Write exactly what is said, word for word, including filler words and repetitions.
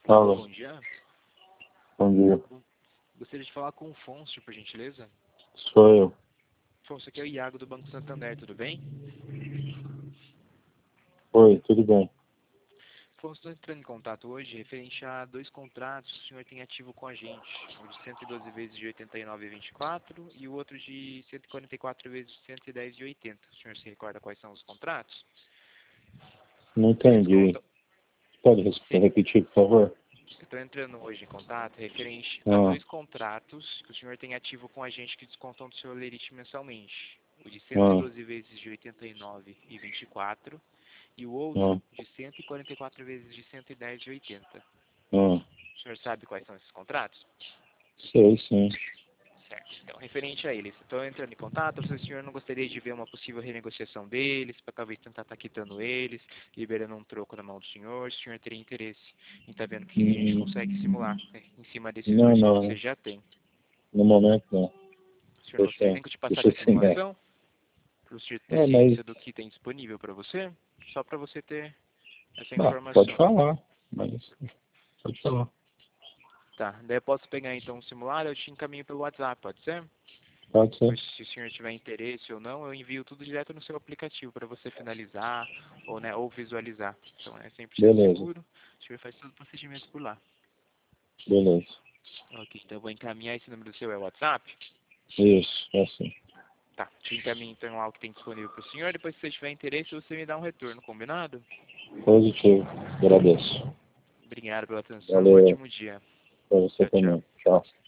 Alô, Bom dia. bom dia. Gostaria de falar com o Fonso, por gentileza. Sou eu. Fonso, aqui é o Iago do Banco Santander, tudo bem? Oi, tudo bem? Fonso, estou entrando em contato hoje referente a dois contratos que o senhor tem ativo com a gente. Um de cento e doze vezes de oitenta e nove vírgula vinte e quatro e o outro de cento e quarenta e quatro vezes de cento e dez vírgula oitenta. O senhor se recorda quais são os contratos? Não Eles entendi. contam... Pode res- Sim, repetir, por favor? estou entrando hoje em contato referente a Ah, dois contratos que o senhor tem ativo com a gente que descontam do seu lerite mensalmente. O de cento e ah, doze vezes de oitenta e nove vírgula vinte e quatro e o ah, outro de cento e quarenta e quatro vezes de cento e dez vírgula oitenta. ah. O senhor sabe quais são esses contratos? Sei, sim. Certo. Então, referente a eles, estou entrando em contato, se o senhor não gostaria de ver uma possível renegociação deles, para talvez tentar estar quitando eles, liberando um troco na mão do senhor, se o senhor teria interesse em estar vendo o que a gente Hum, consegue simular, né, em cima desses Não, dois que não. você já tem. No momento, não. O senhor não Deixa, gostaria nem que eu te deixa passasse a assim, é. simulação, para o senhor ter É, mas... ciência do que tem disponível para você, só para você ter essa Ah, pode informação. falar. Mas... Pode falar. Tá, daí eu posso pegar então o simulado, eu te encaminho pelo WhatsApp, pode ser? Pode ser. Depois, se o senhor tiver interesse ou não, eu envio tudo direto no seu aplicativo para você finalizar ou, né, ou visualizar. Então é cem por cento Beleza. seguro, o senhor faz todo o procedimento por lá. Beleza. Ok, então eu vou encaminhar esse número do seu é o WhatsApp. Isso, é assim. Tá, te encaminho então lá o que tem disponível para o senhor. Depois, se você tiver interesse, você me dá um retorno, combinado? Positivo. Agradeço. Obrigado pela atenção, Valeu. ótimo dia. Pra você Tchau, tchau. também. Tchau.